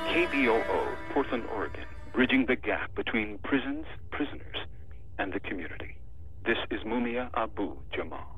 KBOO, Portland, Oregon, bridging the gap between prisons, prisoners, and the community. This is Mumia Abu Jamal.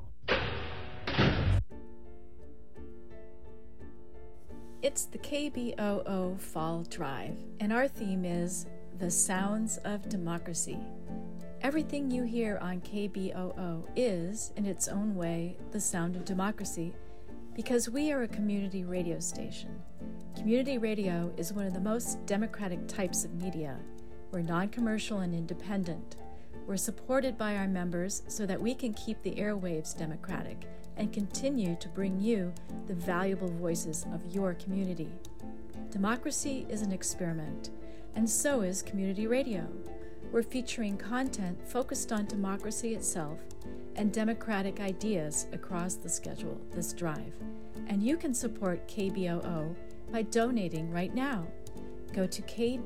It's the KBOO Fall Drive, and our theme is The Sounds of Democracy. Everything you hear on KBOO is, in its own way, the sound of democracy, because we are a community radio station. Community radio is one of the most democratic types of media. We're non-commercial and independent. We're supported by our members so that we can keep the airwaves democratic and continue to bring you the valuable voices of your community. Democracy is an experiment, and so is community radio. We're featuring content focused on democracy itself and democratic ideas across the schedule, this drive. And you can support KBOO by donating right now. Go to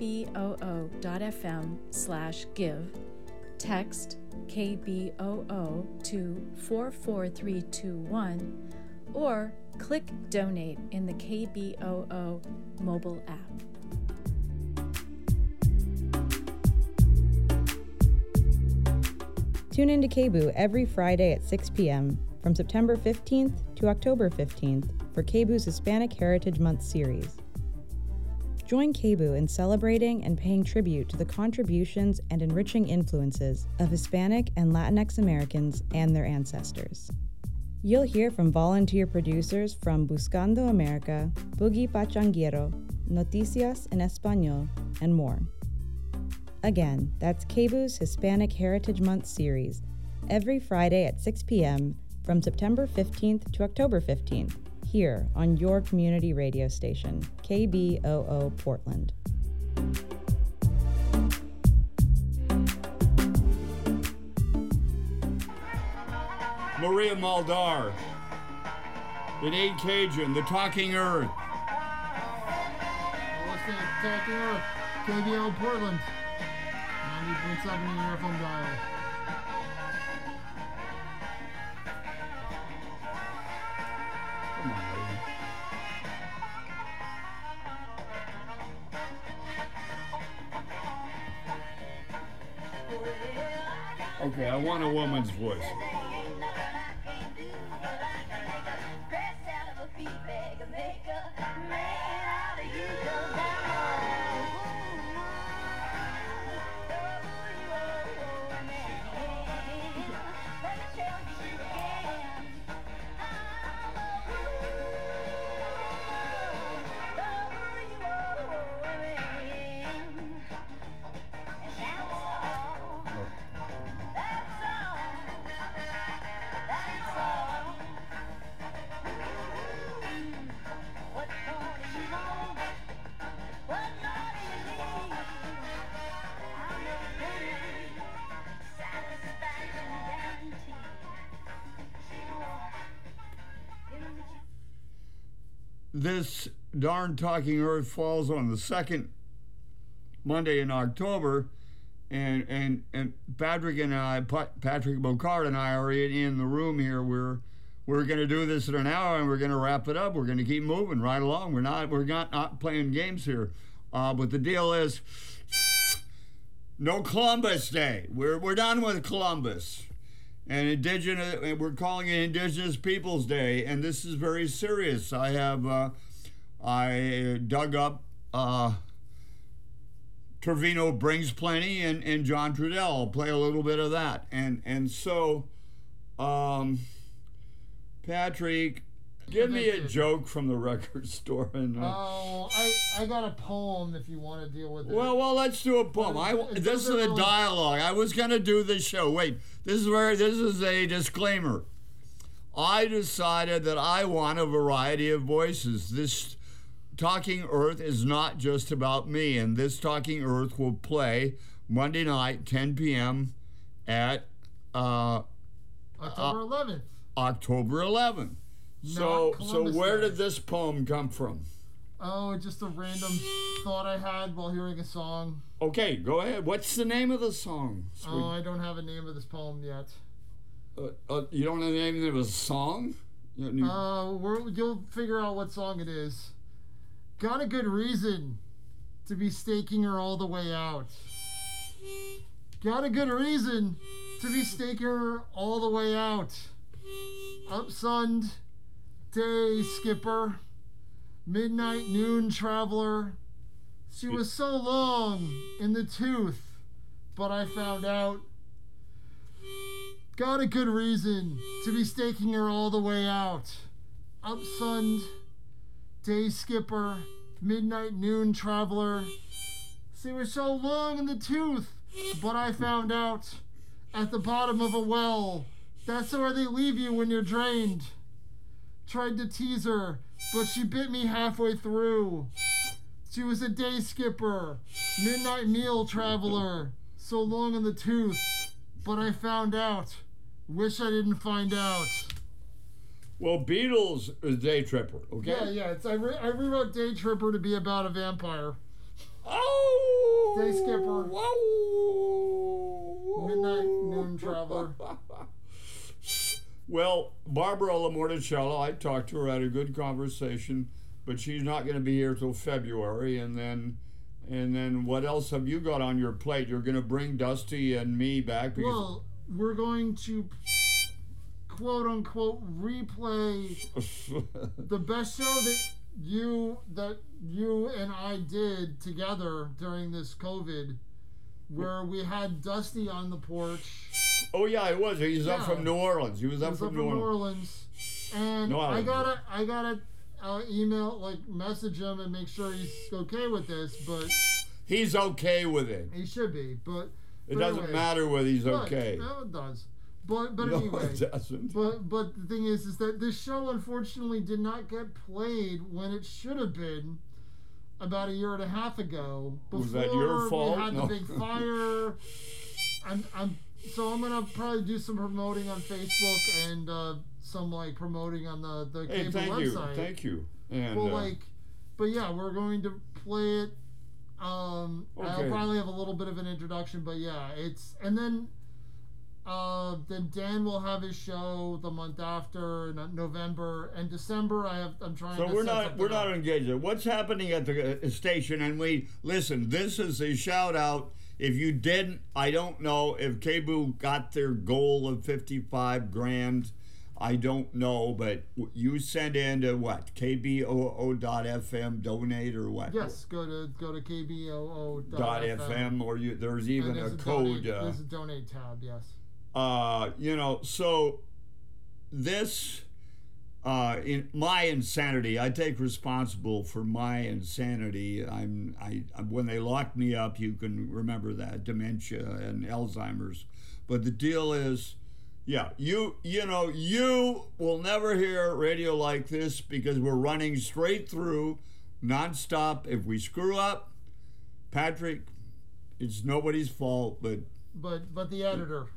kboo.fm/give, text KBOO to 44321, or click Donate in the KBOO mobile app. Tune into KBOO every Friday at 6 p.m. from September 15th to October 15th for KBOO's Hispanic Heritage Month series. Join KBOO in celebrating and paying tribute to the contributions and enriching influences of Hispanic and Latinx Americans and their ancestors. You'll hear from volunteer producers from Buscando America, Boogie Pachanguero, Noticias en Español, and more. Again, that's KBOO's Hispanic Heritage Month series, every Friday at 6 p.m. from September 15th to October 15th, here on your community radio station, KBOO Portland. Maria Muldaur, Sinead Cajun, The Talking Earth. Listening to Talking Earth, KBOO Portland. 90.7 in your FM dial. Come on, lady. Okay, I want a woman's voice. This darn Talking Earth falls on the second Monday in October, and Patrick and I, Patrick Bocard and I, are in the room here. We're going to do this in an hour, and we're going to wrap it up. We're going to keep moving right along. We're not playing games here, but the deal is no Columbus Day. We're done with Columbus. And we're calling it Indigenous Peoples Day, and this is very serious. I dug up Trevino Brings Plenty and John Trudell. I'll play a little bit of that. And so, Patrick, give me a joke from the record store. And I got a poem if you want to deal with it. Well, let's do a poem. This is a dialogue. I was going to do this show. Wait, this is a disclaimer. I decided that I want a variety of voices. This Talking Earth is not just about me, and this Talking Earth will play Monday night, 10 p.m. at October 11th. October 11th. So where did this poem come from? Oh, just a random thought I had while hearing a song. Okay, go ahead. What's the name of the song? Oh, I don't have a name of this poem yet. You don't have the name of a song? You'll figure out what song it is. Got a good reason to be staking her all the way out. Got a good reason to be staking her all the way out. Upsunned, day skipper, midnight noon traveler. She was so long in the tooth, but I found out. Got a good reason to be staking her all the way out. Upsunned, day skipper, midnight noon traveler. She was so long in the tooth, but I found out at the bottom of a well. That's where they leave you when you're drained. Tried to tease her, but she bit me halfway through. She was a day skipper, midnight meal traveler, so long in the tooth, but I found out. Wish I didn't find out. Well, Beatles is Day Tripper, okay? Yeah. I rewrote Day Tripper to be about a vampire. Oh! Day skipper. Whoa! Midnight noon traveler. Well, Barbara Lamorticello, I talked to her, had a good conversation, but she's not going to be here till February, and then what else have you got on your plate? You're going to bring Dusty and me back because Well, we're going to quote unquote replay the best show that you and I did together during this COVID, where we had Dusty on the porch. Oh yeah, it was. He's up from New Orleans. He was up from New Orleans. And No, I gotta email, like, message him and make sure he's okay with this, but He's okay with it. he should be. But It doesn't anyway, matter whether he's but- okay. No, it does. But No, anyway. it doesn't. But the thing is that this show unfortunately did not get played when it should have been about a year and a half ago. Before Was that your fault? we had No. the big fire. So I'm gonna probably do some promoting on Facebook and some like promoting on the Hey, cable thank you, website. thank you. And Well, but yeah, we're going to play it. I'll Okay. probably have a little bit of an introduction, but yeah, and then Dan will have his show the month after, in November and December. I'm trying. so to we're set not something up. engaged. What's happening at the station? And we listen. This is a shout out. If you didn't, I don't know if KBOO got their goal of 55 grand. I don't know, but you send in to what? KBOO.FM donate or what? Yes, go to .fm or there's even a code. There's a donate tab. Yes. So this, in my insanity, I take responsible for my insanity. When they locked me up, you can remember that, dementia and Alzheimer's. But the deal is, yeah, you will never hear radio like this because we're running straight through, nonstop. If we screw up, Patrick, it's nobody's fault, but the editor.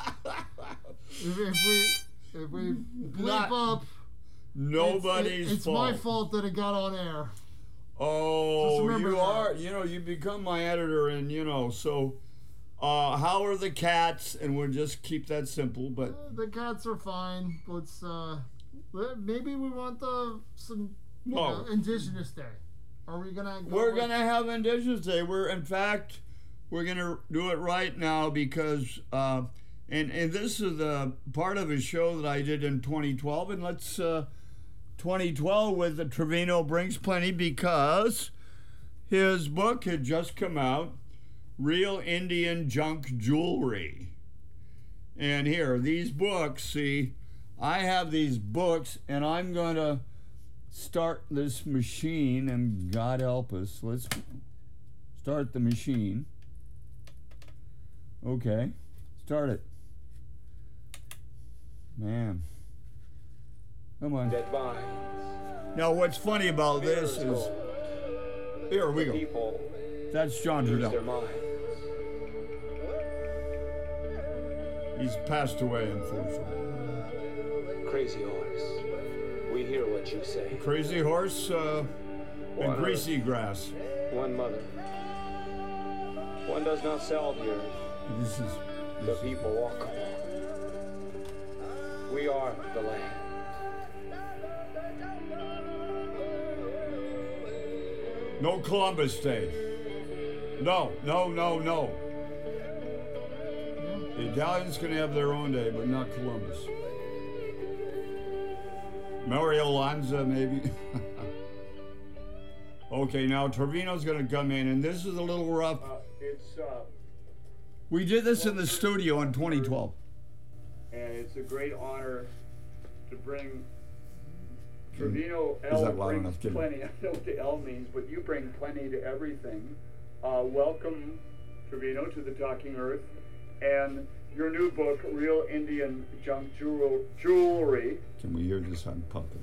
if we bleep up, nobody's it's fault. my fault that it got on air. Oh, Just remember you that. are. You become my editor, and so. How are the cats? And we'll just keep that simple. But The cats are fine. Let's maybe we want some No. Indigenous Day. Are we gonna? we're gonna have Indigenous Day. We're gonna do it right now because and this is the part of a show that I did in 2012, and let's 2012 with the Trevino Brings Plenty because his book had just come out. Real Indian Junk Jewelry. And here, these books, see, I have these books, and I'm going to start this machine, and God help us, let's start the machine. Okay, start it. Man. Come on. That binds. Now, what's funny about this is, Mirrors here we the go. people That's John use their Trudell. minds. He's passed away, unfortunately. Crazy horse. We hear what you say. Crazy Horse and One Greasy Grass. One mother. One does not sell the earth. This is The people walk upon. We are the land. no Columbus Day. No. The Italians can have their own day, but not Columbus. Mario Lanza, maybe. Okay, now Trevino's going to come in, and this is a little rough. We did this in the studio in 2012. And it's a great honor to bring Trevino. Is L that loud brings enough, Jimmy? plenty. I know what the L means, but you bring plenty to everything. Welcome, Trevino, to the Talking Earth, and your new book, Real Indian Junk Jewelry. Can we hear this on pumping?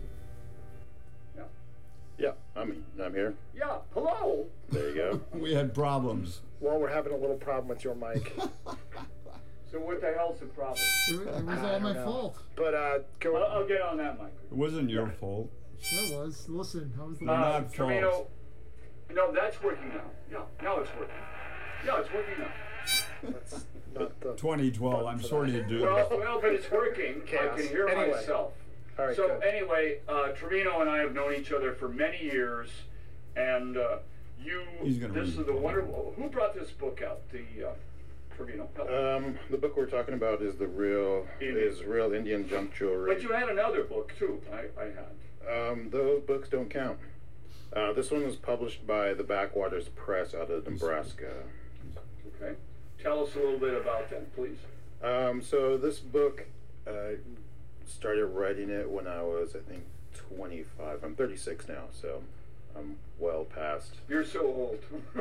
Yeah, I'm here. Yeah, hello. There you go. We had problems. Well, we're having a little problem with your mic. So what the hell's the problem? It was all my fault. But I'll get on that mic. It wasn't your fault. Sure was. Listen, how was the not Trevino, false. no, that's working now. Yeah, now it's working. Yeah, it's working now. That's not the 2012. I'm sorry to do Well, this. but it's working. Chaos. I can hear Anyway. myself. All right, So good. anyway, Trevino and I have known each other for many years, and He's gonna this read is the the wonderful. Who brought this book out? The Trevino. Help. The book we're talking about is Real Indian Junk Jewelry. But you had another book too. I had. Those books don't count. This one was published by the Backwaters Press out of Nebraska. Okay. Tell us a little bit about that, please. So this book, started writing it when I was, I think, 25. I'm 36 now, so I'm well past. You're so old.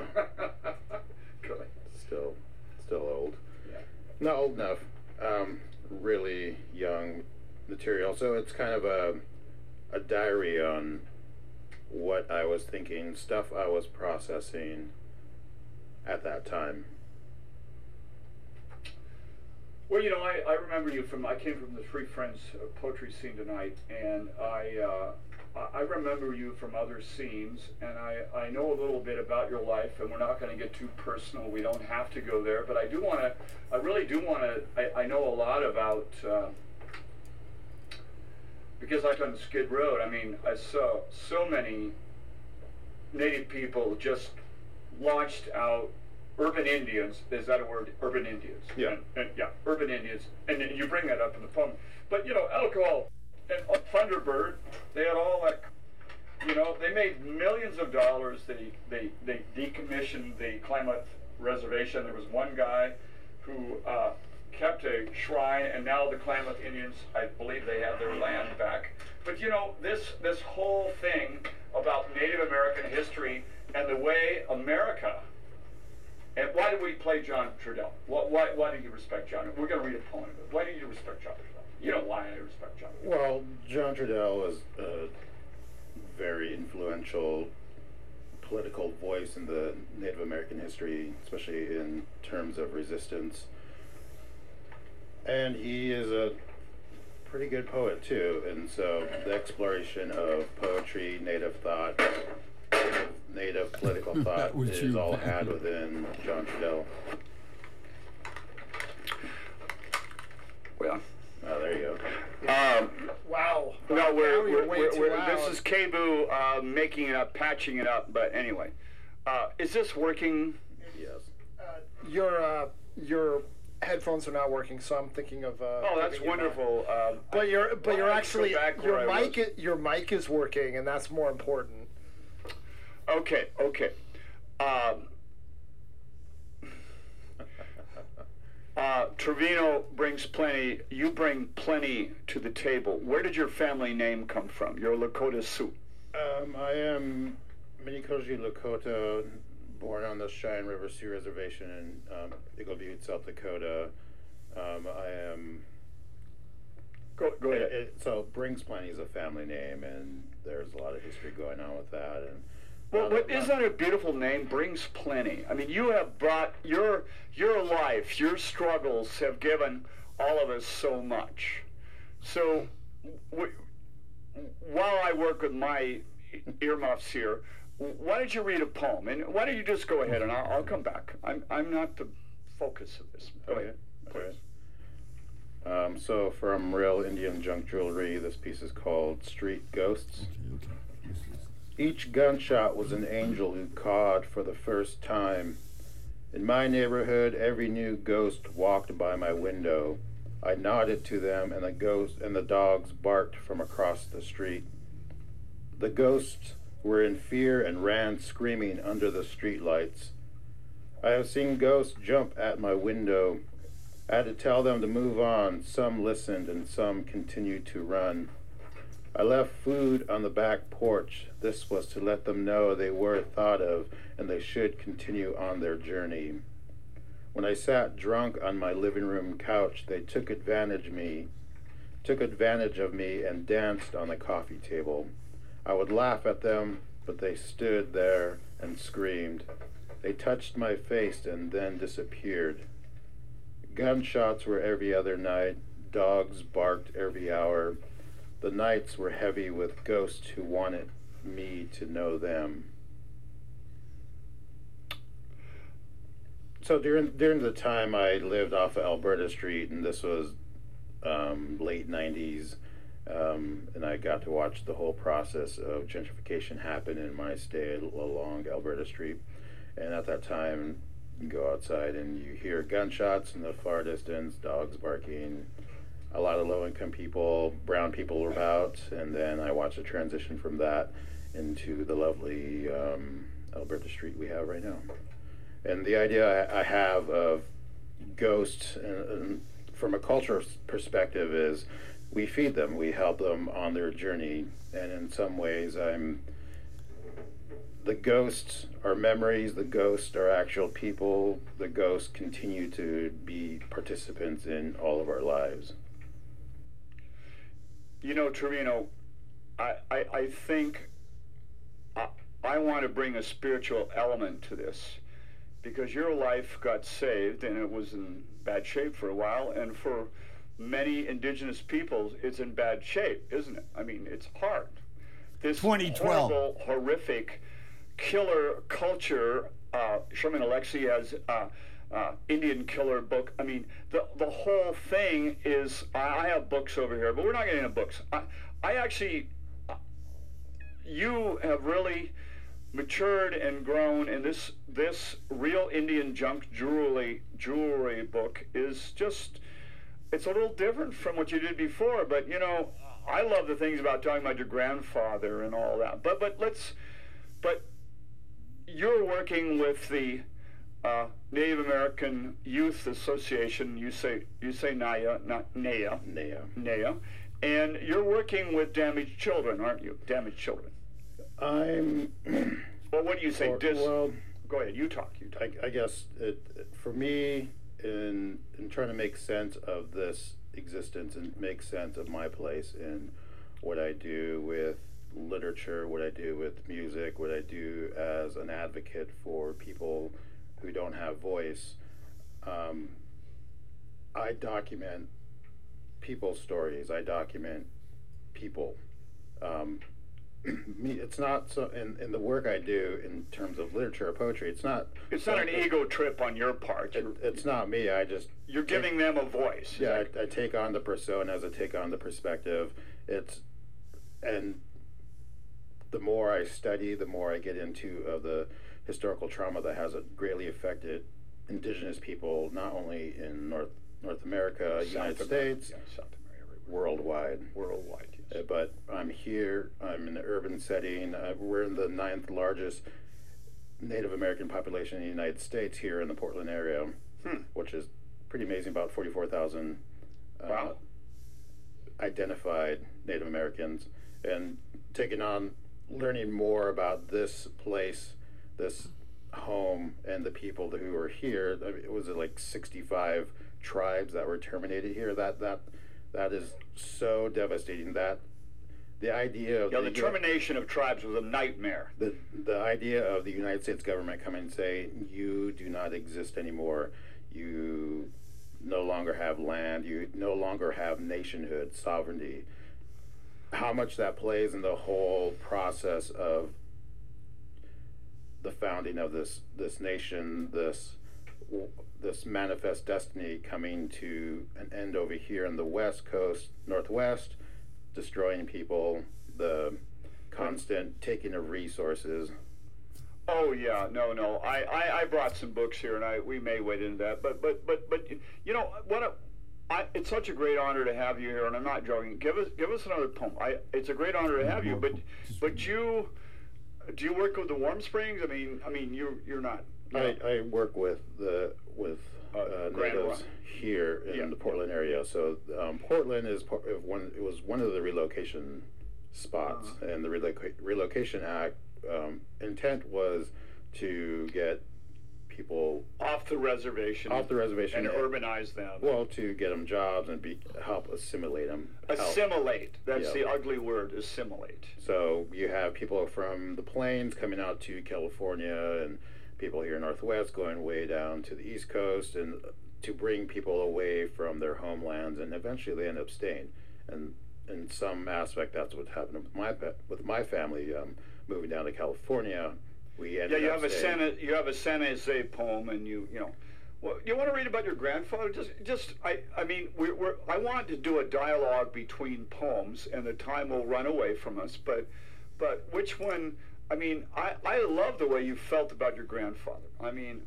Good. Still old. Yeah. Not old enough. Really young material. So it's kind of a diary on what I was thinking, stuff I was processing at that time. Well, I remember you I came from the Free Friends poetry scene tonight, and I remember you from other scenes, and I know a little bit about your life, and we're not going to get too personal. We don't have to go there, but I really do want to, I know a lot about, because I've done Skid Row. I mean, I saw so many Native people just launched out. Urban Indians, is that a word? Urban Indians. Yeah. And yeah, urban Indians. And you bring that up in the poem. But, alcohol and Thunderbird, they had all that, they made millions of dollars. They decommissioned the Klamath Reservation. There was one guy who kept a shrine, and now the Klamath Indians, I believe they have their land back. But, this whole thing about Native American history and the way America. And why do we play John Trudell? Why do you respect John? We're going to read a poem of it. Why do you respect John Trudell? You know why I respect John Trudell. Well, John Trudell was a very influential political voice in the Native American history, especially in terms of resistance. And he is a pretty good poet, too. And so the exploration of poetry, Native thought, Native political thought is all had within John Trudell. Well, oh, there you wow. No, Now you're way too loud. this is Kebu making it up, patching it up. But anyway, is this working? go. Yes. Your headphones are not working, so I'm thinking of. Oh, that's giving you mine. wonderful. But you're actually your your mic is working, and that's more important. Okay. Trevino brings plenty. You bring plenty to the table. Where did your family name come from? Your Lakota Sioux. I am Minikoji Lakota, born on the Cheyenne River Sioux Reservation in Eagle Butte, South Dakota. I am. Go ahead. So Brings Plenty is a family name, and there's a lot of history going on with that. And Well, isn't that a beautiful name? Brings plenty. I mean, you have brought your life, your struggles have given all of us so much. So, while I work with my earmuffs here, why don't you read a poem? And why don't you just go ahead, and I'll come back. I'm not the focus of this. Go ahead, please. So from Real Indian Junk Jewelry, this piece is called Street Ghosts. Okay. Each gunshot was an angel who cawed for the first time. In my neighborhood, every new ghost walked by my window. I nodded to them, and the dogs barked from across the street. The ghosts were in fear and ran screaming under the streetlights. I have seen ghosts jump at my window. I had to tell them to move on. Some listened and some continued to run. I left food on the back porch. This was to let them know they were thought of and they should continue on their journey. When I sat drunk on my living room couch, they took advantage of me and danced on the coffee table. I would laugh at them, but they stood there and screamed. They touched my face and then disappeared. Gunshots were every other night. Dogs barked every hour. The nights were heavy with ghosts who wanted me to know them. So during the time I lived off of Alberta Street, and this was late 90s, and I got to watch the whole process of gentrification happen in my stay along Alberta Street. And at that time, you go outside and you hear gunshots in the far distance, dogs barking, a lot of low-income people, brown people were about, and then I watched the transition from that into the lovely Alberta Street we have right now. And the idea I have of ghosts, and from a cultural perspective, is we feed them, we help them on their journey, and in some ways the ghosts are memories, the ghosts are actual people, the ghosts continue to be participants in all of our lives. You know, Trevino, I think I want to bring a spiritual element to this, because your life got saved and it was in bad shape for a while, and for many indigenous peoples it's in bad shape, isn't it? I mean, it's hard. This 2012 horrible, horrific killer culture. Sherman Alexie has Indian Killer book. I mean, the whole thing is, I have books over here, but we're not getting into books. I actually, you have really matured and grown, and this real Indian junk jewelry book is just, it's a little different from what you did before. But you know, I love the things about talking about your grandfather and all that. But you're working with the Native American Youth Association. You say NAYA, not NAYA. NAYA. And you're working with damaged children, aren't you? Damaged children. I'm. Well, what do you say? Well, go ahead. You talk. I guess for me, in trying to make sense of this existence and make sense of my place in what I do with literature, what I do with music, what I do as an advocate for people who don't have voice, I document people's stories. I document people. It's not so in the work I do in terms of literature or poetry. It's not an ego trip on your part. It's not me. You're giving them a voice. Yeah, I take on the personas. I take on the perspective. And the more I study, the more I get into the historical trauma that has greatly affected indigenous people, not only in North America, United States, South America, worldwide. Yes. But I'm here. I'm in an urban setting. We're in the 9th largest Native American population in the United States here in the Portland area, which is pretty amazing. About 44,000 identified Native Americans, and taking on learning more about this place, this home, and the people who are here. I mean, it was like 65 tribes that were terminated here. That is so devastating. That the idea of the termination of tribes was a nightmare. The idea of the United States government coming and say, you do not exist anymore. You no longer have land. You no longer have nationhood, sovereignty. How much that plays in the whole process of the founding of this nation, this manifest destiny coming to an end over here in the West Coast, Northwest, destroying people, the constant taking of resources. Oh yeah, no. I brought some books here, and we may wade into that. But you know what? It's such a great honor to have you here, and I'm not joking. Give us another poem. It's a great honor to have you. But you do you work with the Warm Springs? I mean you're not. I work with natives here in the Portland area. So Portland is it was one of the relocation spots, and the Relocation Act intent was to get people off the reservation and urbanize them. Well, to get them jobs and help assimilate them. Assimilate. That's the ugly word, assimilate. So you have people from the plains coming out to California, and people here in Northwest going way down to the East Coast, and to bring people away from their homelands, and eventually they end up staying. And in some aspect, that's what happened with my family moving down to California. We ended up staying. You have a San Jose poem, and you know. Well, you want to read about your grandfather? I mean, I want to do a dialogue between poems, and the time will run away from us. But which one? I mean, I love the way you felt about your grandfather. I mean,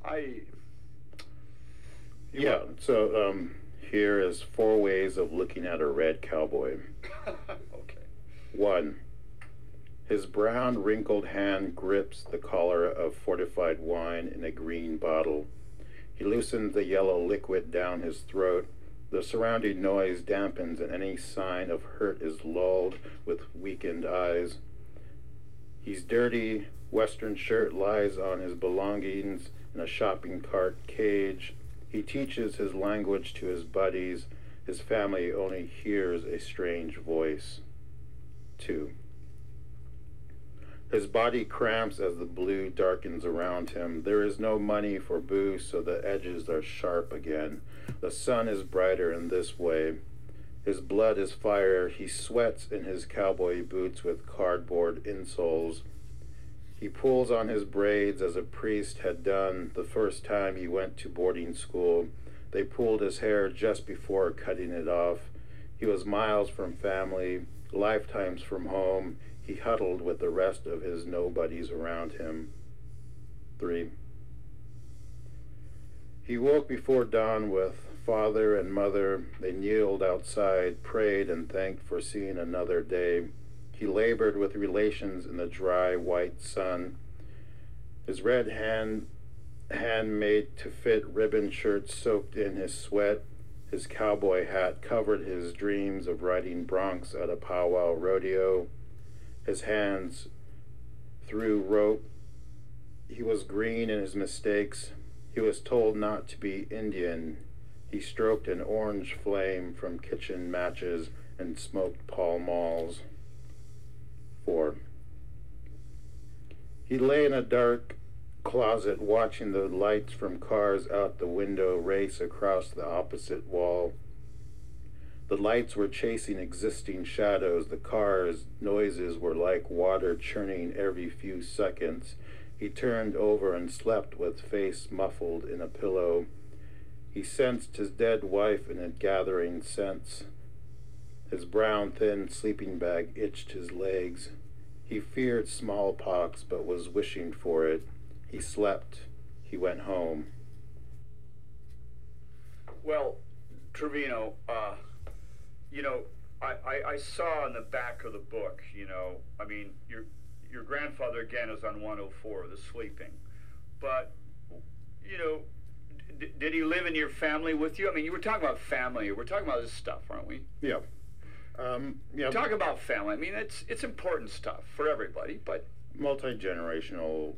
So here is 4 ways of looking at a red cowboy. Okay. 1. His brown, wrinkled hand grips the collar of fortified wine in a green bottle. He loosens the yellow liquid down his throat. The surrounding noise dampens, and any sign of hurt is lulled with weakened eyes. His dirty Western shirt lies on his belongings in a shopping cart cage. He teaches his language to his buddies. His family only hears a strange voice. 2. His body cramps as the blue darkens around him. There is no money for booze, so the edges are sharp again. The sun is brighter in this way. His blood is fire. He sweats in his cowboy boots with cardboard insoles. He pulls on his braids as a priest had done the first time he went to boarding school. They pulled his hair just before cutting it off. He was miles from family, lifetimes from home. He huddled with the rest of his nobodies around him. 3. He woke before dawn with father and mother. They kneeled outside, prayed, and thanked for seeing another day. He labored with relations in the dry white sun. His red hand made to fit ribbon shirt soaked in his sweat. His cowboy hat covered his dreams of riding broncs at a powwow rodeo. His hands threw rope. He was green in his mistakes. He was told not to be Indian. He stroked an orange flame from kitchen matches and smoked Pall Malls. 4. He lay in a dark closet watching the lights from cars out the window race across the opposite wall. The lights were chasing existing shadows. The cars' noises were like water churning every few seconds. He turned over and slept with face muffled in a pillow. He sensed his dead wife in a gathering sense. His brown, thin sleeping bag itched his legs. He feared smallpox, but was wishing for it. He slept. He went home. Well, Trevino, you know, I saw in the back of the book, you know, I mean, your grandfather, again, is on 104, the sleeping. But, you know, did he live in your family with you? I mean, you were talking about family. We're talking about this stuff, aren't we? Yeah. Talk about family. I mean, it's important stuff for everybody, but... Multi-generational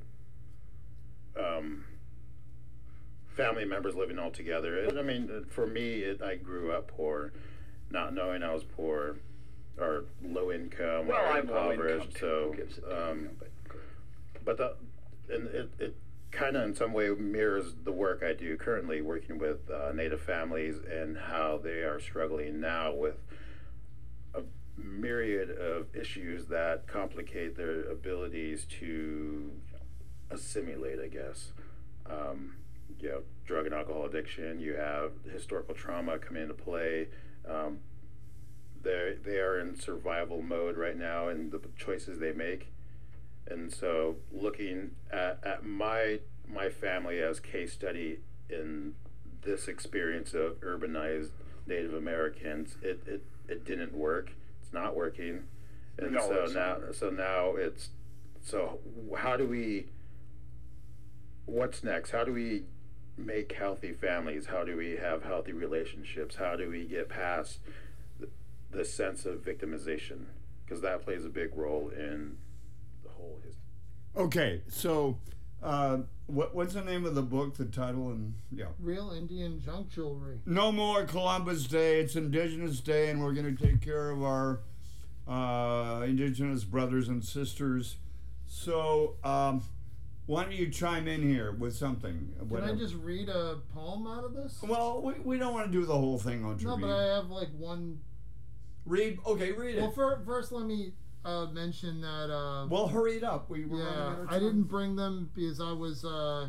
family members living all together. I mean, for me, I grew up poor, not knowing I was poor or low income or impoverished. So, it kind of in some way mirrors the work I do currently, working with Native families and how they are struggling now with a myriad of issues that complicate their abilities to assimilate, I guess. You know, drug and alcohol addiction, you have historical trauma come into play. they are in survival mode right now and the choices they make. And so looking at my family as case study in this experience of urbanized Native Americans, it didn't work. It's not working. And No, now it's how do we, what's next? How do we make healthy families? How do we have healthy relationships? How do we get past the sense of victimization? Because that plays a big role in the whole history. Okay, so what's the name of the book, the title? And yeah. Real Indian Junk Jewelry. No more Columbus Day. It's Indigenous Day, and we're going to take care of our Indigenous brothers and sisters. So why don't you chime in here with something? Can I just read a poem out of this? Well, we don't want to do the whole thing on No, but I have like one. Read it. Well, first let me mention that. Well, hurry it up. We were yeah, I didn't bring them because I was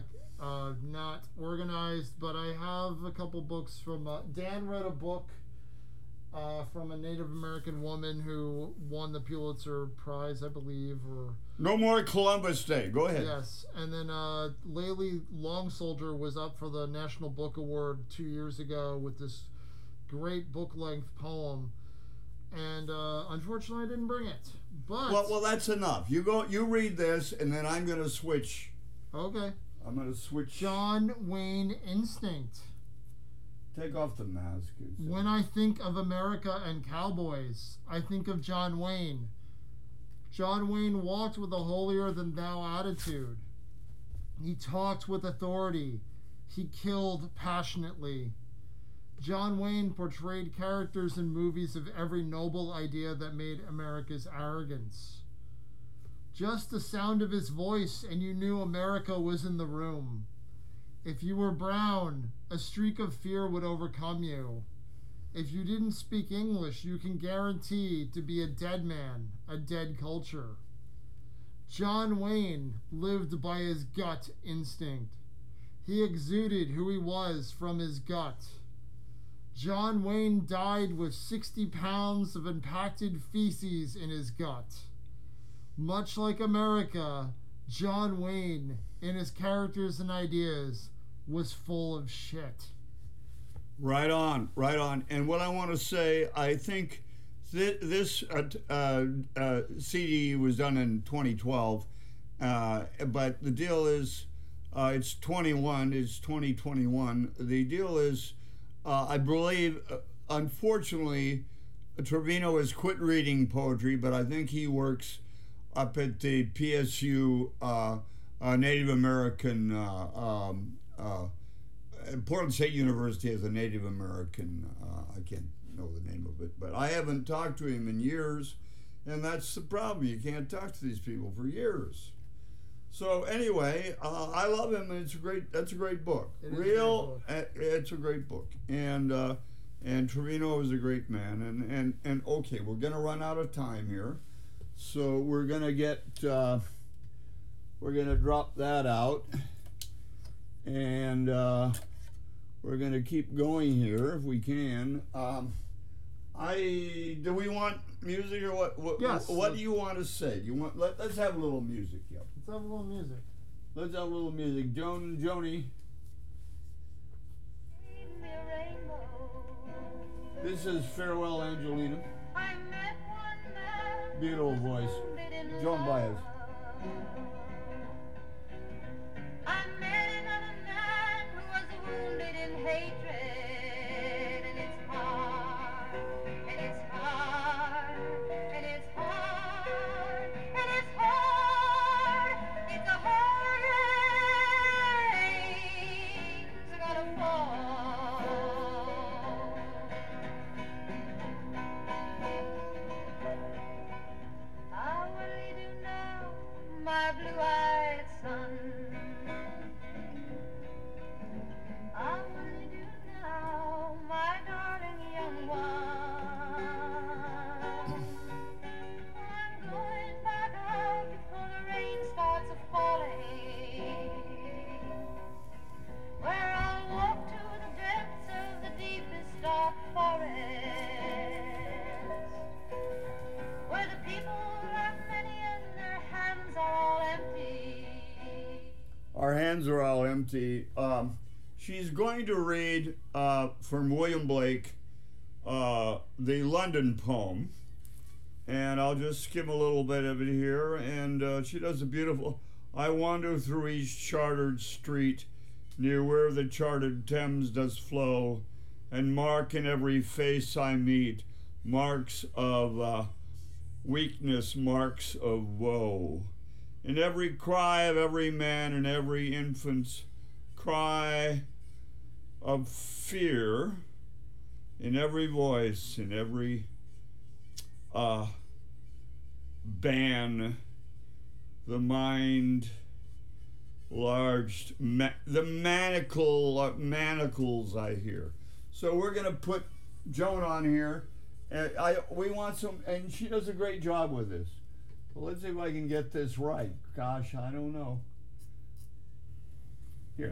not organized, but I have a couple books from. Dan read a book from a Native American woman who won the Pulitzer Prize, I believe, or. No more Columbus Day. Go ahead. Yes, and then Layli Long Soldier was up for the National Book Award 2 years ago with this great book-length poem. And unfortunately, I didn't bring it. But well, that's enough. You read this, and then I'm going to switch. Okay. I'm going to switch. John Wayne Instinct. Take off the mask. When I think of America and cowboys, I think of John Wayne. John Wayne walked with a holier-than-thou attitude. He talked with authority. He killed passionately. John Wayne portrayed characters in movies of every noble idea that made America's arrogance. Just the sound of his voice and you knew America was in the room. If you were brown, a streak of fear would overcome you. If you didn't speak English, you can guarantee to be a dead man, a dead culture. John Wayne lived by his gut instinct. He exuded who he was from his gut. John Wayne died with 60 pounds of impacted feces in his gut. Much like America, John Wayne, in his characters and ideas, was full of shit. Right on. And what I want to say, I think this CD was done in 2012, but the deal is, it's 2021. The deal is, I believe, unfortunately, Trevino has quit reading poetry, but I think he works up at the PSU Native American Portland State University has a Native American, I can't know the name of it, but I haven't talked to him in years, and that's the problem. You can't talk to these people for years. So anyway, I love him, and that's a great book. It's a great book, and Trevino is a great man, and okay, we're gonna run out of time here, so we're gonna drop that out, and we're going to keep going here if we can. Do we want music or what? Yes. What do you want to say? Let's have a little music. Yep. Let's have a little music. Let's have a little music. Joni. This is Farewell, Angelina. Beautiful voice. Joan Baez. I met another man who was wounded in hatred, and it's hard, and it's hard, and it's hard, and it's hard. It's a hard rain's gonna fall. What will you do now? our hands are all empty. She's going to read from William Blake the London poem, and I'll just skim a little bit of it here. And she does a beautiful. I wander through each chartered street, near where the chartered Thames does flow, and mark in every face I meet marks of weakness, marks of woe. In every cry of every man and every infant's cry of fear, in every voice, in every ban, the mind larged, the manacles I hear. So we're gonna put Joan on here, and we want some, and she does a great job with this. So let's see if I can get this right. Gosh, I don't know. Here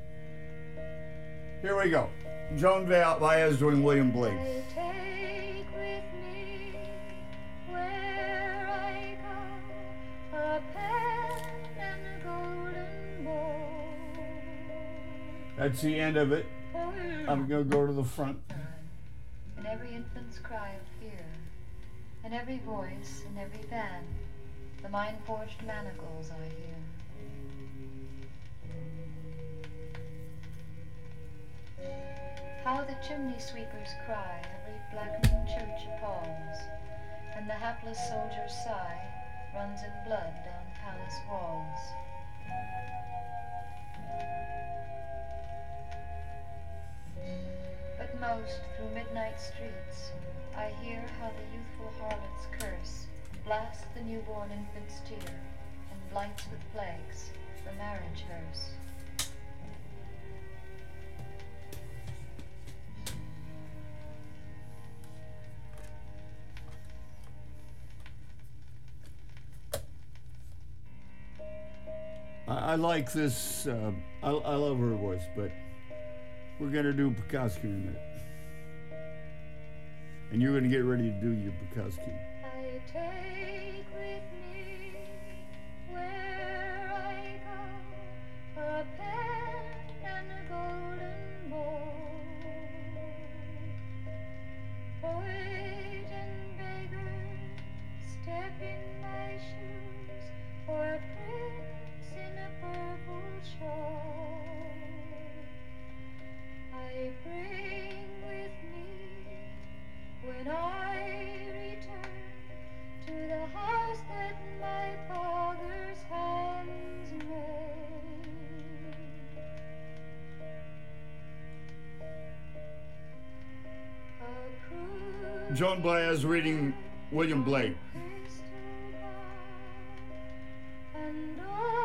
we go. Joan Baez doing William Blake. Take with me where I go a pen and a golden bowl. That's the end of it. I'm gonna go to the front. In every infant's cry of fear, in every voice, in every band, the mind-forged manacles I hear. How the chimney sweepers cry, every blackening church appalls, and the hapless soldier's sigh runs in blood down palace walls. But most, through midnight streets, I hear how the youthful harlot's curse blasts the newborn infant's tear, and blights with plagues the marriage hearse. I like this. I love her voice, but we're gonna do Bukowski in a minute, and you're gonna get ready to do your Bukowski. I take with me where I go a pen and a golden bowl. Poet and beggar step in my shoes, or a prince in a purple shawl. I bring with me when I return to the house that my father's hands made. A cruel Joan Baez reading William Blake. crystal ball, and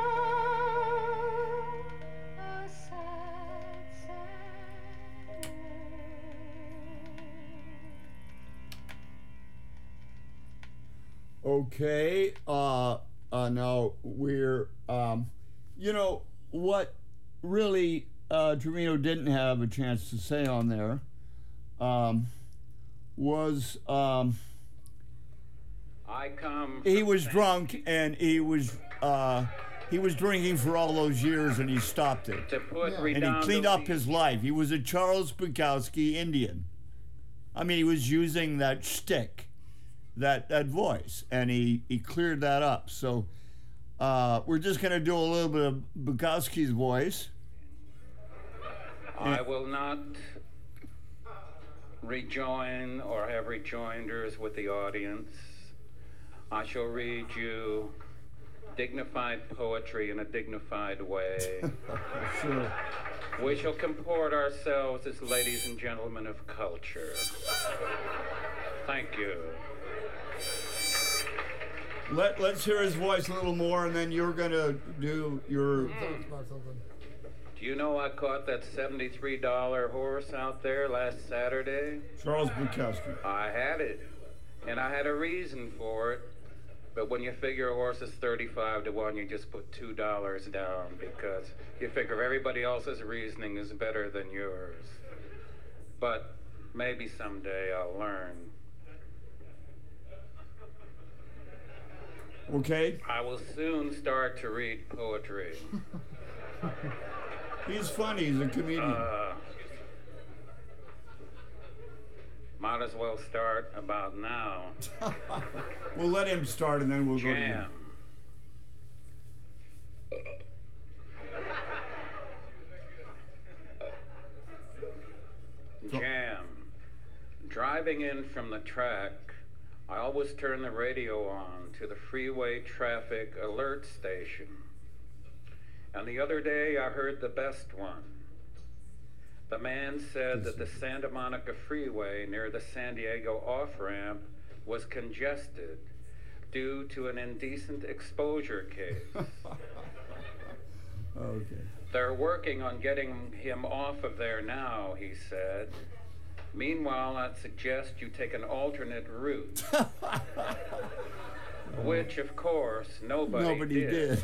oh, a sad, sad world. Okay. Now we're you know what really Trevino didn't have a chance to say on there was he was drunk and he was drinking for all those years and he stopped it. And he cleaned up his life. He was a Charles Bukowski Indian. I mean, he was using that shtick, that voice, and he cleared that up. So we're just going to do a little bit of Bukowski's voice. I will not rejoin or have rejoinders with the audience. I shall read you dignified poetry in a dignified way. Sure. We shall comport ourselves as ladies and gentlemen of culture. Thank you. Let's hear his voice a little more, and then you're going to do your... Do you know I caught that $73 horse out there last Saturday? Charles Bukowski. I had it, and I had a reason for it. But when you figure a horse is 35 to 1, you just put $2 down because you figure everybody else's reasoning is better than yours. But maybe someday I'll learn. Okay. I will soon start to read poetry. He's funny. He's a comedian. Might as well start about now. We'll let him start and then we'll go to him. Jam. Driving in from the track, I always turn the radio on to the freeway traffic alert station. And the other day I heard the best one. The man said that the Santa Monica freeway near the San Diego off-ramp was congested due to an indecent exposure case. Okay. They're working on getting him off of there now, he said. Meanwhile, I'd suggest you take an alternate route. Which, of course, nobody did.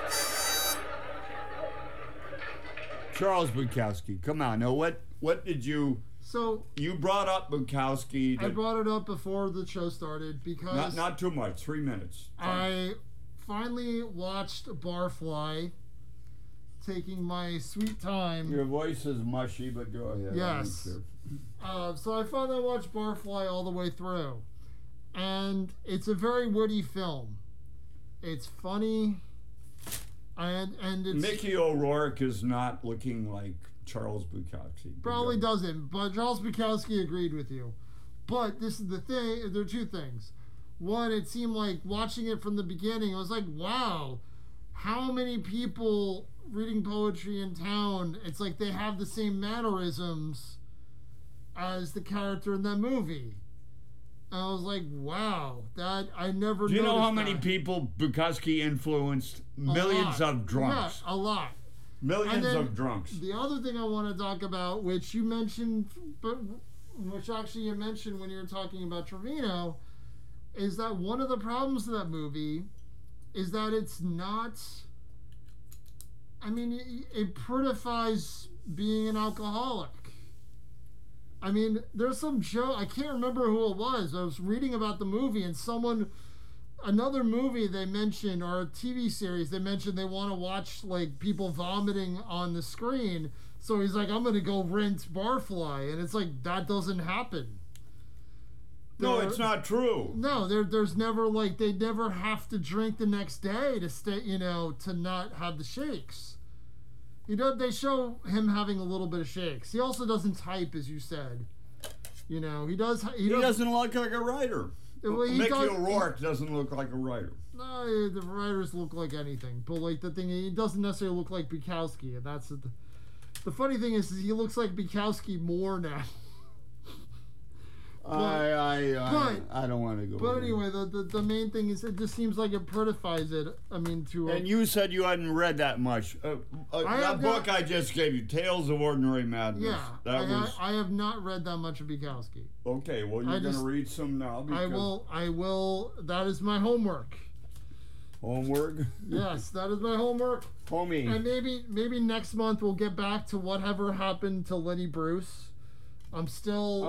Charles Bukowski, come on. Now, what did you... So... You brought up Bukowski... I brought it up before the show started because... Not too much, 3 minutes. I finally watched Barfly, taking my sweet time. Your voice is mushy, but go ahead. Yes. So I finally watched Barfly all the way through. And it's a very witty film. It's funny. And it's... Mickey O'Rourke is not looking like Charles Bukowski. Probably doesn't, but Charles Bukowski agreed with you. But this is the thing, there are two things. One, it seemed like watching it from the beginning, I was like, wow, how many people reading poetry in town, it's like they have the same mannerisms as the character in that movie. And I was like, wow, that I never Do you know how many that. people Bukowski influenced? Millions of drunks. Yeah, a lot. Millions of drunks. The other thing I want to talk about, which you mentioned, but which actually you mentioned when you were talking about Trevino, is that one of the problems of that movie is that it's not... I mean, it prettifies being an alcoholic. I mean, there's some joke, I can't remember who it was. I was reading about the movie and another movie they mentioned, or a TV series, they mentioned they want to watch like people vomiting on the screen. So he's like, I'm going to go rent Barfly. And it's like, that doesn't happen. No, it's not true. No, there's never like, they never have to drink the next day to stay, to not have the shakes. They show him having a little bit of shakes. He also doesn't type, as you said. He does. He doesn't look like a writer. Well, Mickey O'Rourke doesn't look like a writer. No, the writers look like anything. But like the thing, he doesn't necessarily look like Bukowski, and that's the funny thing is he looks like Bukowski more now. I don't want to go. But anyway, the main thing is it just seems like it prettifies it. I mean, And you said you hadn't read that much. That book I just gave you, Tales of Ordinary Madness. Yeah, I have not read that much of Bukowski. Okay, well you're going to read some now. I will. That is my homework. Homework? Yes, that is my homework. Homie. And maybe next month we'll get back to whatever happened to Lenny Bruce. I'm still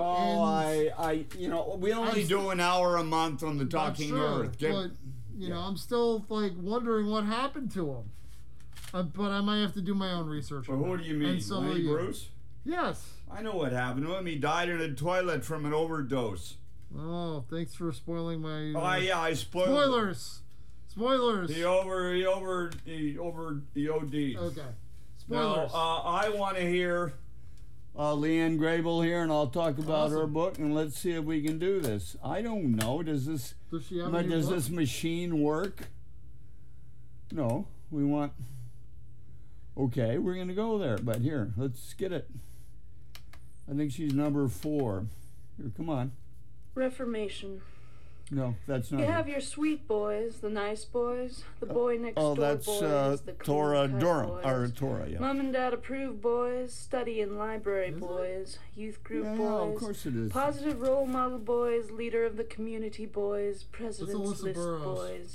we only do an hour a month on the Talking Earth. But, I'm still, like, wondering what happened to him. But I might have to do my own research. Well, who do you mean, Lenny Bruce? Yes. I know what happened to him. He died in a toilet from an overdose. Oh, thanks for spoiling my... I spoiled... Spoilers! He OD'd. Okay. Spoilers. Now, I want to hear... Leanne Grable here, and I'll talk about her book, and let's see if we can do this. I don't know. Does this machine work? No, we want. Okay, we're gonna go there, but here, let's get it. I think she's number 4. Here, come on. Reformation. No, that's not. You have your sweet boys, the nice boys, the boy next door that's boys, the Tora Durham, boys, or Tora, yeah. Mom and Dad approved boys, study and library boys, youth group boys, of course it is. Positive role model boys, leader of the community boys, president's list boys.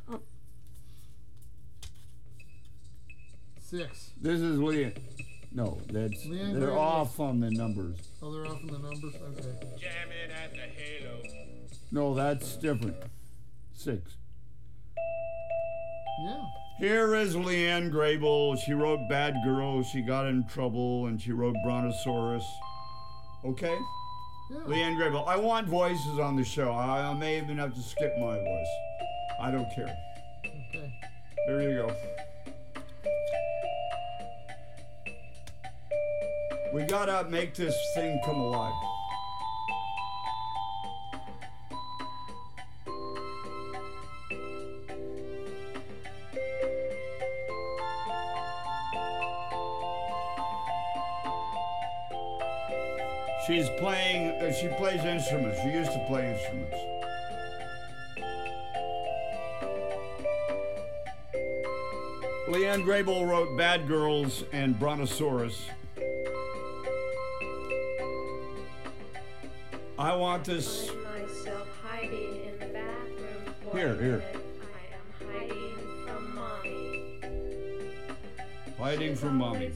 6. This is Leanne. No, that's Leanne they're Grable. Off on the numbers. Oh, they're off on the numbers? Okay. Jamming at the Halo. No, that's different. 6. Yeah. Here is Leanne Grable. She wrote Bad Girl. She got in trouble, and she wrote Brontosaurus. Okay? Yeah. Leanne Grable. I want voices on the show. I may even have to skip my voice. I don't care. Okay. There you go. We gotta make this thing come alive. She's playing, she plays instruments. She used to play instruments. Leanne Grable wrote Bad Girls and Brontosaurus. I want this. Myself hiding in the bathroom. Here. I am hiding from mommy. Hiding from mommy.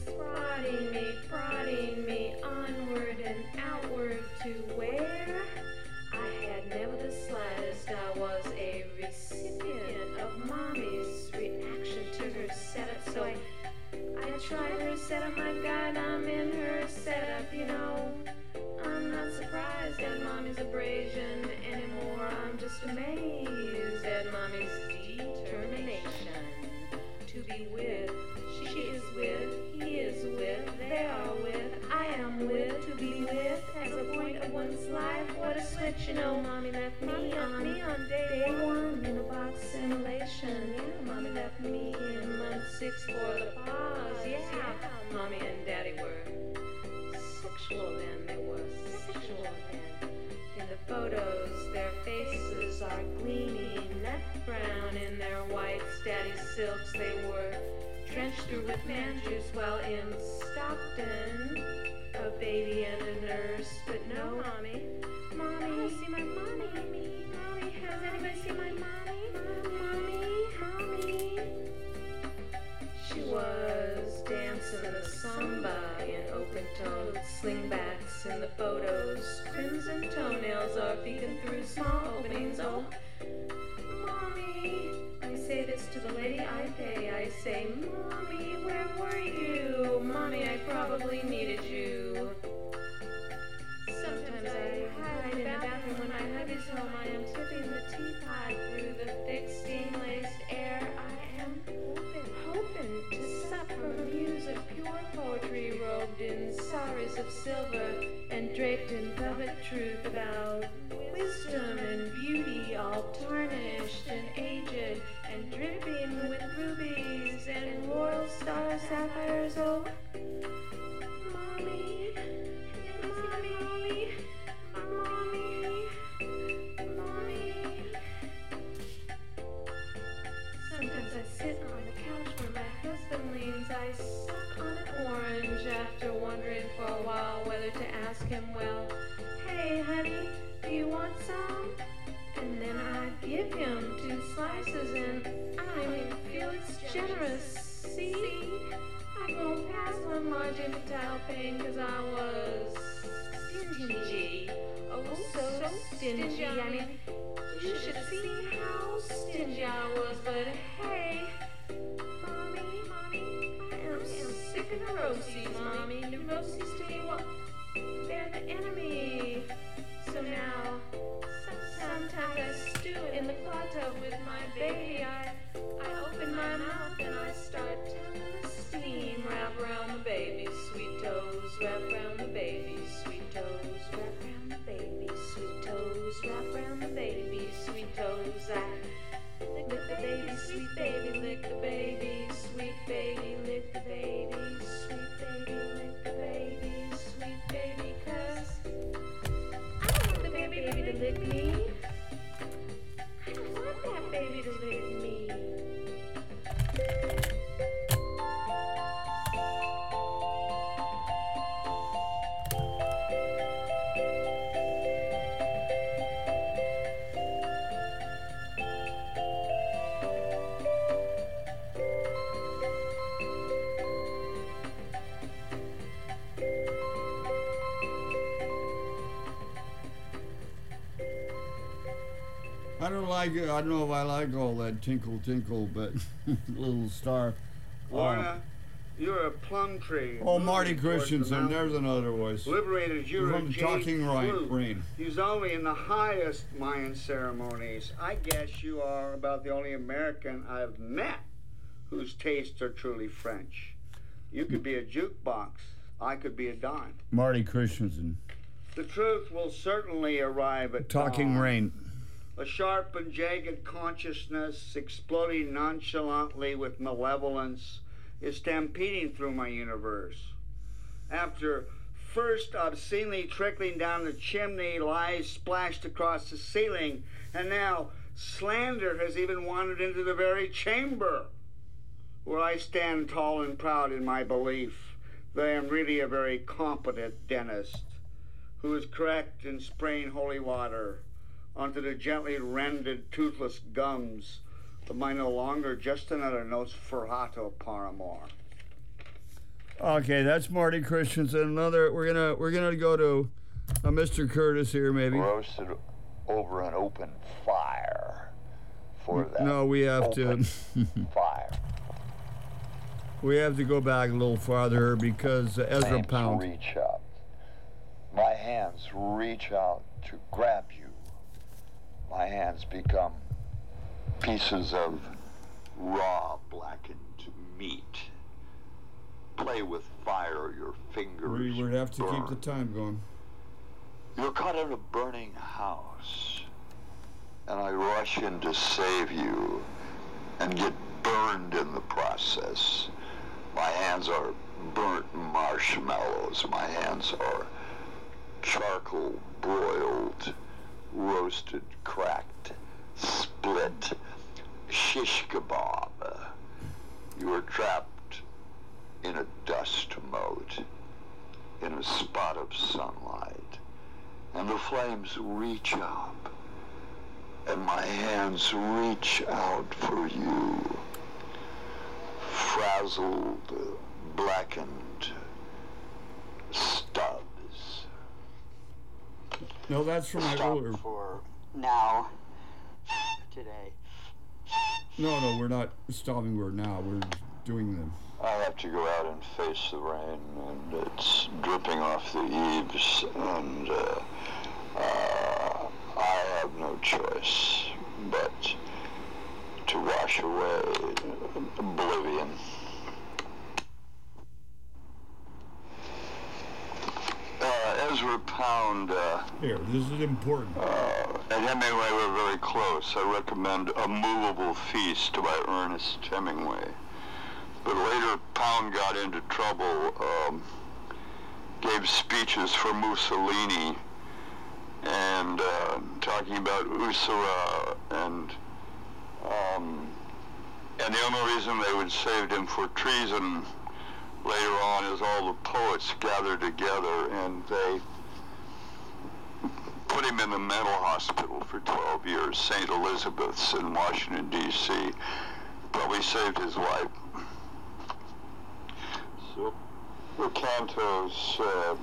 Prodding me onward and outward to where I had never the slightest. I was a recipient of mommy's reaction to her setup. So I tried her setup. My God, I'm in her setup, you know. I'm not surprised at mommy's abrasion anymore. I'm just amazed at mommy's determination to be with. She is with, he is with, they are with, I am with, to be with as a point of one's life. What a switch, you know, mommy left me on day one in a box simulation. Yeah, mommy left me in month 6 for the pause. Yeah, mommy and daddy were sexual then, they were sexual then. In the photos, their faces are gleaming, nut brown in their whites, daddy silks they were. Drenched through with man juice while in Stockton, a baby and a nurse, but no mommy. Mommy, see my mommy. Mommy, has anybody seen my mommy? Mommy. She was dancing the samba in open-toed slingbacks in the photos. Crimson toenails are peeking through small openings. Oh, mommy. I say this to the lady I pay. I say, Mommy, where were you? Mommy, I probably needed you. Sometimes I hide in the bathroom when my hubby's home. I am tipping the teapot through the thick steam-laced air. I am hoping to sup from a muse of pure poetry robed in saris of silver and draped in velvet truth about wisdom and beauty, all tarnished and aged and dripping with rubies and royal star sapphires. Oh, mommy, mommy, mommy, mommy. Sometimes I sit on the couch where my husband leans. I suck on an orange after wondering for a while whether to ask him, well, hey, honey, do you want some? And then I give him 2 slices and I don't even feel it's generous. See? I won't pass one large infantile pain because I was stingy. Oh, so stingy. I mean, you should see how stingy I was, but hey, mommy, I am sick of neuroses, mommy. Neuroses to me, well, they're the enemy. So now, sometimes I stew in the hot tub with my baby. I open my mouth and I start telling the steam. Wrap around the baby's sweet toes. Wrap around the baby's sweet toes. Wrap around the baby's sweet toes. Wrap around the baby's sweet toes. I lick the baby, sweet baby, lick the baby, sweet baby, lick the baby, sweet baby, lick the baby, sweet baby, 'cause I don't want the baby to lick me. I don't want that baby to lick me. I don't like it. I don't know if I like all that tinkle tinkle, but little star. Lorna, you're a plum tree. Oh, Marty Christensen. There's another voice. Liberated, you're from a jade Talking flute. Rain. Used only in the highest Mayan ceremonies. I guess you are about the only American I've met whose tastes are truly French. You could be a jukebox. I could be a dime. Marty Christensen. The truth will certainly arrive at Talking dawn. Rain. A sharp and jagged consciousness exploding nonchalantly with malevolence is stampeding through my universe. After first obscenely trickling down the chimney, lies splashed across the ceiling, and now slander has even wandered into the very chamber, where I stand tall and proud in my belief that I am really a very competent dentist who is correct in spraying holy water onto the gently rendered toothless gums of my no longer just another Nosferatu paramour. Okay, that's Marty Christensen. Another. We're gonna go to Mr. Curtis here, maybe. Roasted over an open fire for that. No, we have open to. fire. We have to go back a little farther because Ezra Names Pound. reach out. My hands reach out to grab you. My hands become pieces of raw, blackened meat. Play with fire, your fingers We would have to burn. keep the time going. You're caught in a burning house, and I rush in to save you and get burned in the process. My hands are burnt marshmallows. My hands are charcoal broiled, roasted, cracked, split, shish kebab. You are trapped in a dust mote, in a spot of sunlight, and the flames reach up, and my hands reach out for you, frazzled, blackened stubs. No, that's from my Stop earlier. for now, today. No, we're not stopping. We're doing them. I have to go out and face the rain, and it's dripping off the eaves, and I have no choice but to wash away oblivion. Ezra Pound. Here, this is important. And Hemingway were very close. I recommend A Movable Feast by Ernest Hemingway. But later, Pound got into trouble, gave speeches for Mussolini, and talking about Usura, and the only reason they would saved him for treason later on is all the poets gathered together, and they put him in the mental hospital for 12 years, St. Elizabeth's in Washington, D.C. Probably saved his life. So the cantos,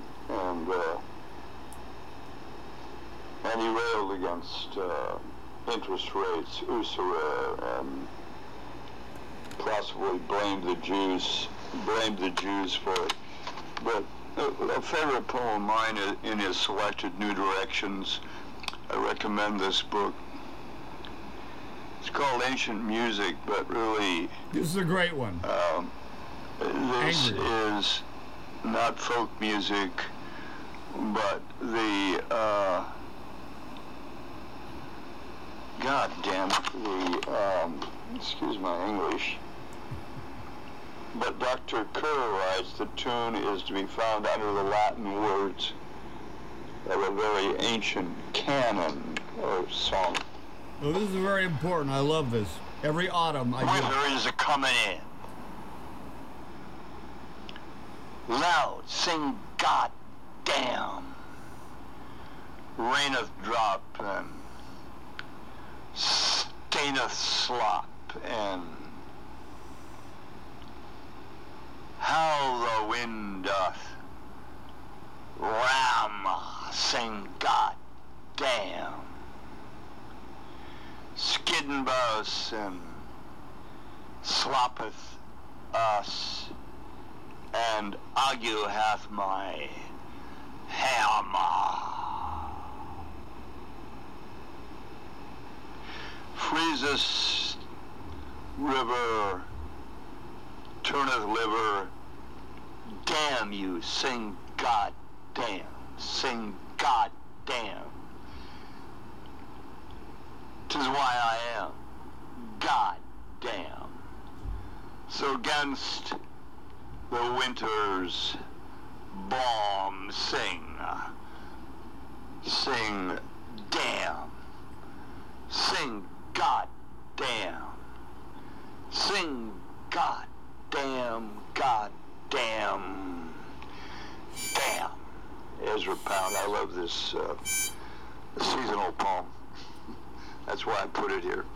and he railed against interest rates, usura, and possibly blamed the Jews for it. But a favorite poem of mine in his selected New Directions, I recommend this book. It's called Ancient Music, but really... This is a great one. This is not folk music, but the, God damn it, excuse my English, but Dr. Kerr writes the tune is to be found under the Latin words of a very ancient canon of song. Oh, this is very important. I love this. Every autumn I do. Winter is a-coming in. Loud, sing God damn. Raineth drop and staineth slop, and how the wind doth ram, sing God damn. skiddenbus and sloppeth us, and ague hath my hammer. Freezes river, turneth liver, damn you, sing goddamn, sing goddamn. 'Tis why I am goddamn. So against the winter's balm sing, sing damn, sing goddamn, sing goddamn, goddamn, damn. Ezra Pound, I love this seasonal poem. That's why I put it here.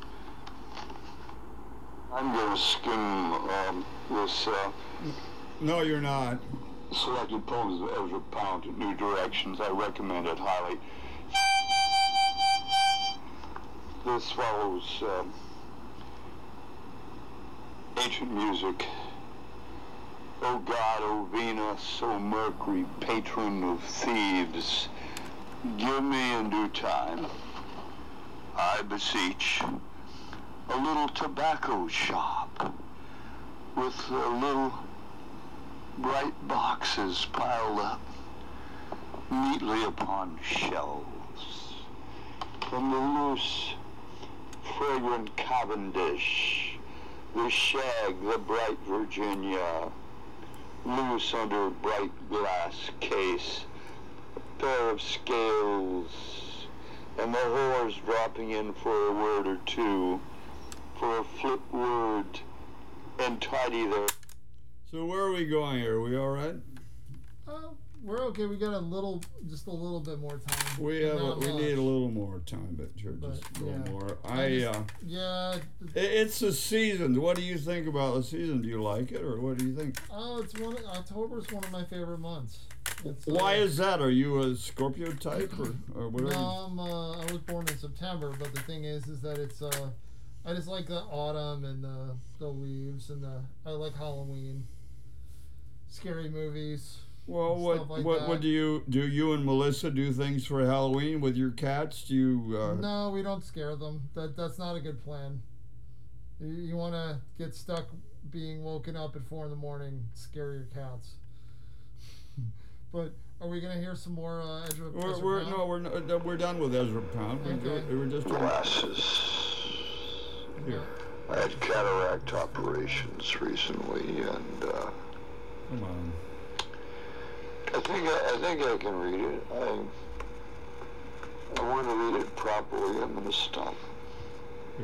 I'm going to skim this. No, you're not. Selected poems of Ezra Pound, New Directions. I recommend it highly. This follows ancient music. O God, O Venus, O Mercury, patron of thieves, give me in due time, I beseech, a little tobacco shop with little bright boxes piled up neatly upon shelves. From the loose, fragrant Cavendish, the shag, the bright Virginia, loose under a bright glass case, a pair of scales, and the whores dropping in for a word or two, for a flip word, and tidy their... So where are we going here? Are we all right? We're okay. We got just a little bit more time. We need a little more time, but sure, just a little more. It's the season. What do you think about the season? Do you like it, or what do you think? Oh, October's one of my favorite months. Why is that? Are you a Scorpio type or whatever? No, I was born in September, but the thing is that it's I just like the autumn and the leaves, and I like Halloween, scary movies. Well, what do you and Melissa do things for Halloween with your cats? Do you? No, we don't scare them. That's not a good plan. You want to get stuck being woken up at 4 a.m, scare your cats. But are we gonna hear some more Ezra? We're done with Ezra Pound. Okay. We're just glasses. Here. I had cataract operations recently, and come on. I think I can read it. I want to read it properly. I'm going to stop. Here.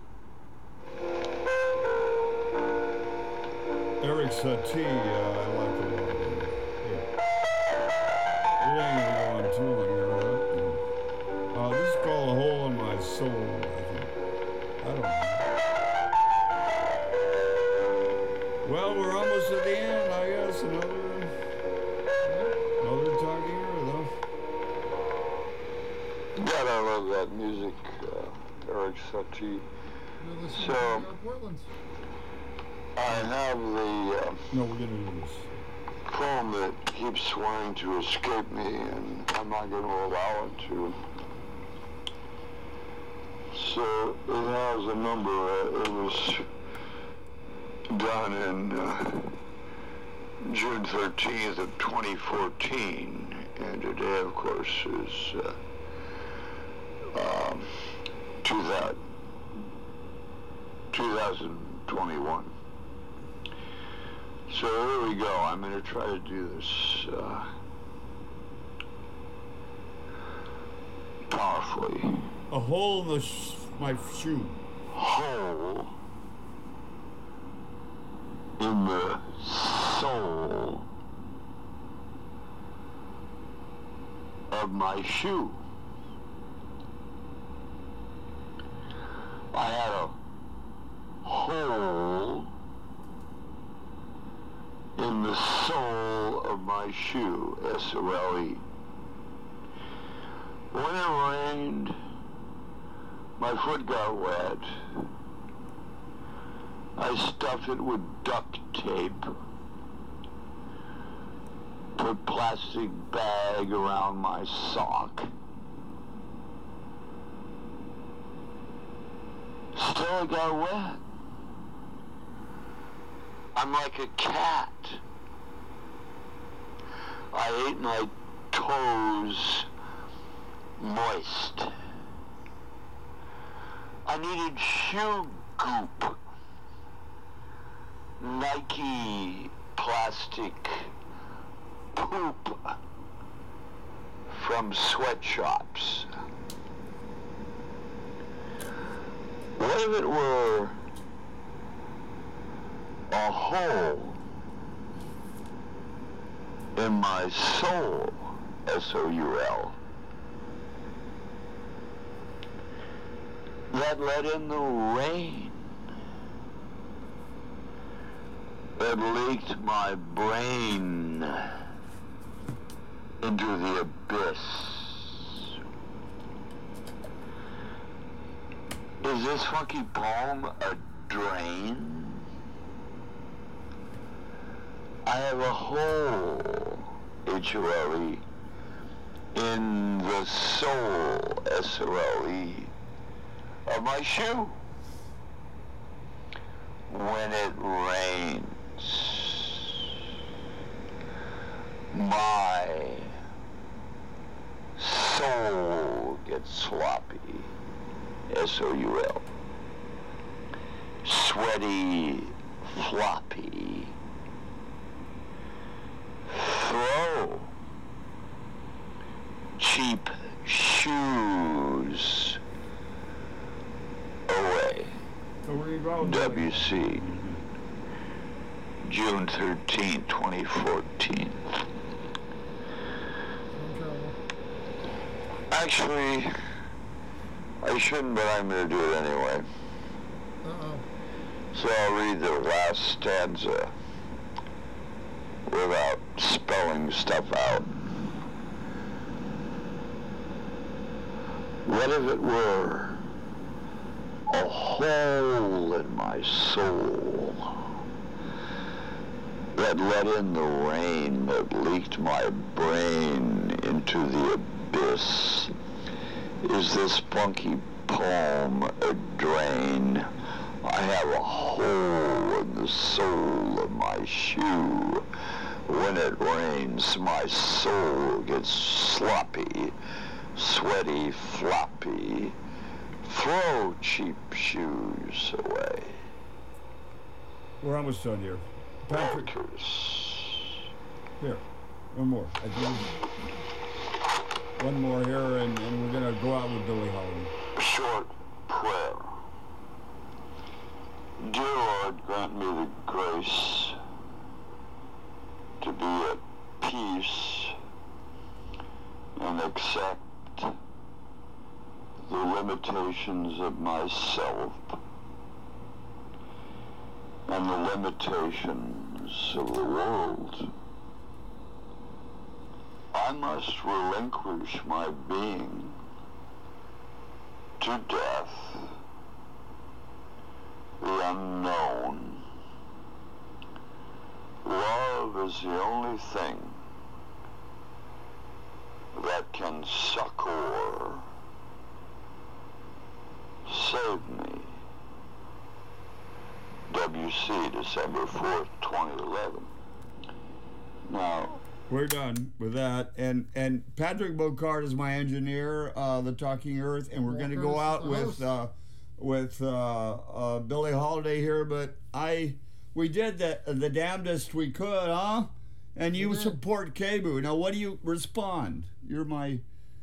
Eric Satie, I like a lot. Here. It ain't going to go on too long here. This is called A Hole in My Soul, I think. I don't know. Well, we're almost at the end, I guess. Another talking here, though. God, I love that music, Eric Satie. So, I have the no, we're gonna do this poem that keeps wanting to escape me, and I'm not going to allow it to. So, it has a number. It was done in June 13th of 2014, and today, of course, is 2021. So here we go. I'm going to try to do this powerfully. A hole in my shoe. Hole in the sole of my shoe. I had a hole in the sole of my shoe, S-O-L-E. When it rained, My foot got wet. I stuffed it with duct tape. Put plastic bag around my sock. Still it got wet. I'm like a cat. I ate my toes moist. I needed shoe goop. Nike plastic poop from sweatshops. What if it were a hole in my soul, S-O-U-L, that let in the rain, that leaked my brain into the abyss? Is this funky poem a drain? I have a hole, H-O-L-E, in the sole, S-O-L-E, of my shoe. When it rains, my soul gets sloppy, S-O-U-L, sweaty, floppy. Throw cheap shoes away. WC, June 13, 2014. Actually, I shouldn't, but I'm going to do it anyway. So I'll read the last stanza without spelling stuff out. What if it were a hole in my soul that let in the rain that leaked my brain into the abyss? Is this funky poem a drain? I have a hole in the sole of my shoe. When it rains, my soul gets sloppy, sweaty, floppy. Throw cheap shoes away. We're almost done here. Patrick. Here, one more. One more here, and we're going to go out with Billie Holiday. Short prayer. Dear Lord, grant me the grace to be at peace and accept the limitations of myself and the limitations of the world. I must relinquish my being to death, the unknown. Love is the only thing that can succor, save me. WC, December 4th, 2011. Now, we're done with that, and Patrick Bocard is my engineer, the Talking Earth, and we're going to go out with Billie Holiday here. But we did the damnedest we could, huh? And you support KBOO. Now, what do you respond? You're my.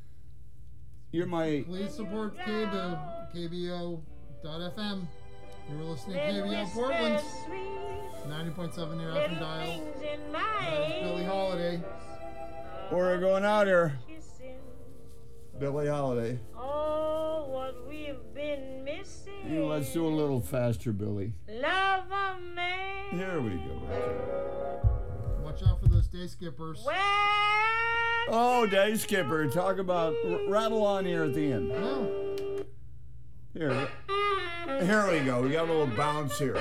Please support KBOO, KBO.FM. You were listening to KBO Portland, 90.7 your FM dial. That is Billie Holiday. We're going out here. Billie Holiday. Oh, what we've been missing. Hey, let's do a little faster, Billy. Love a man. Here we go. Watch out for those day skippers. Oh, day skipper. Talk about rattle on here at the end. No. Here we go. We got a little bounce here.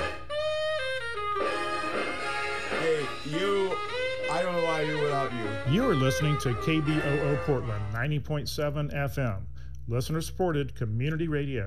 Hey, I don't know why I do without you. You are listening to KBOO Portland, 90.7 FM. Listener-supported community radio.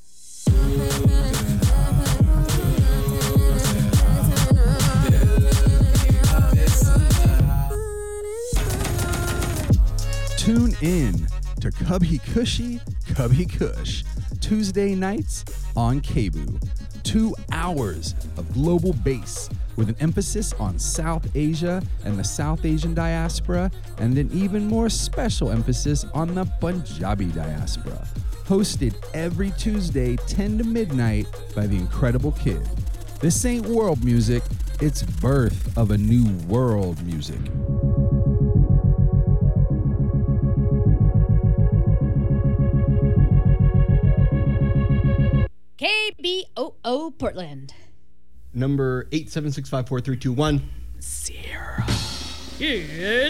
Tune in to Cubby Cushy, Cubby Kush, Tuesday nights on KBOO. 2 hours of global bass with an emphasis on South Asia and the South Asian diaspora, and an even more special emphasis on the Punjabi diaspora. Hosted every Tuesday, 10 to midnight, by the Incredible Kid. This ain't world music, it's birth of a new world music. KBOO Portland. Number 876543210. It's